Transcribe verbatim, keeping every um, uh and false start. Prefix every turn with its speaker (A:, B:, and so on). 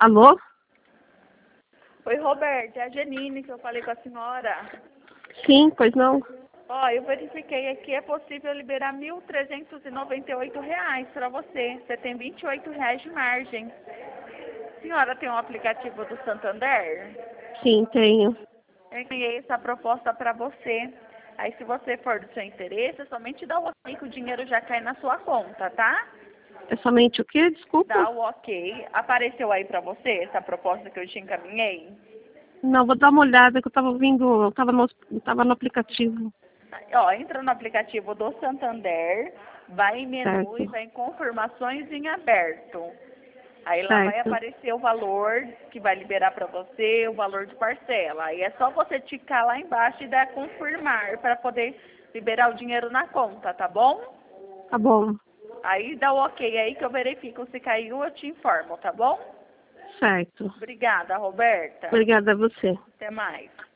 A: Alô?
B: Oi, Roberta, é a Janine que eu falei com a senhora.
A: Sim, pois não.
B: Ó, eu verifiquei aqui, é possível liberar mil trezentos e noventa e oito reais para você. Você tem vinte e oito reais de margem. A senhora tem um aplicativo do Santander?
A: Sim, tenho.
B: Eu enviei essa proposta para você. Aí, se você for do seu interesse, é somente dá o ok que o dinheiro já cai na sua conta, tá?
A: É somente o quê? Desculpa.
B: Dá o ok. Apareceu aí para você essa proposta que eu te encaminhei?
A: Não, vou dar uma olhada que eu tava vindo, eu tava no, eu tava no aplicativo.
B: Ó, entra no aplicativo do Santander, vai em menu e
A: Certo,
B: vai em confirmações em aberto. Aí lá vai
A: certo.
B: aparecer o valor que vai liberar para você, o valor de parcela. Aí é só você ticar lá embaixo e dar confirmar para poder liberar o dinheiro na conta, tá bom?
A: Tá bom.
B: Aí dá o ok aí que eu verifico se caiu, eu te informo, tá bom?
A: Certo.
B: Obrigada, Roberta.
A: Obrigada a você.
B: Até mais.